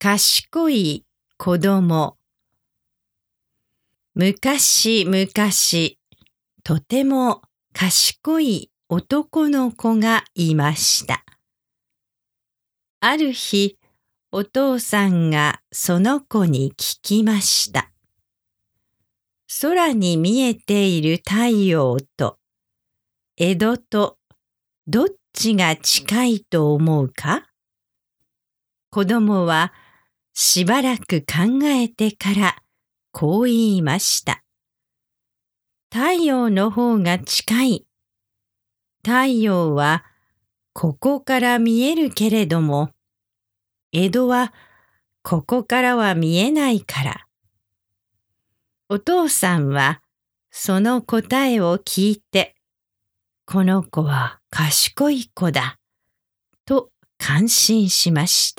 賢い子供。昔々、とても賢い男の子がいました。ある日、お父さんがその子に聞きました。空に見えている太陽と江戸とどっちが近いと思うか？子供はしばらく考えてからこう言いました。太陽の方が近い。太陽はここから見えるけれども、江戸はここからは見えないから。お父さんはその答えを聞いて、この子は賢い子だ、と感心しました。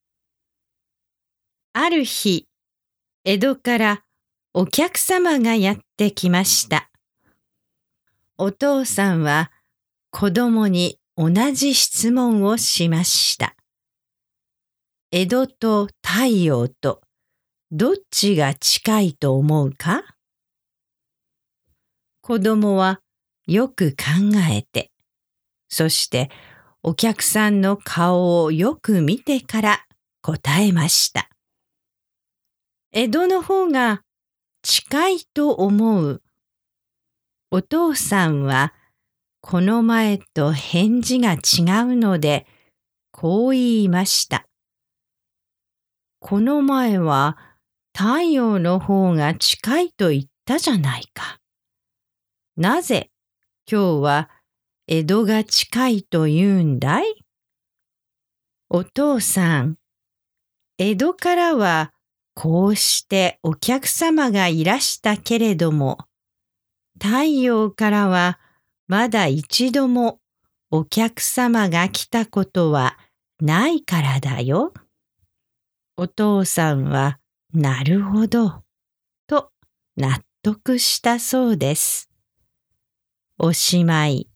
ある日、江戸からお客様がやってきました。お父さんは子供に同じ質問をしました。江戸と太陽とどっちが近いと思うか？子供はよく考えて、そしてお客さんの顔をよく見てから答えました。江戸の方が近いと思う。お父さんはこの前と返事が違うので、こう言いました。この前は太陽の方が近いと言ったじゃないか。なぜ今日は江戸が近いと言うんだい？お父さん、江戸からはこうしてお客様がいらしたけれども、太陽からはまだ一度もお客様が来たことはないからだよ。お父さんはなるほど、と納得したそうです。おしまい。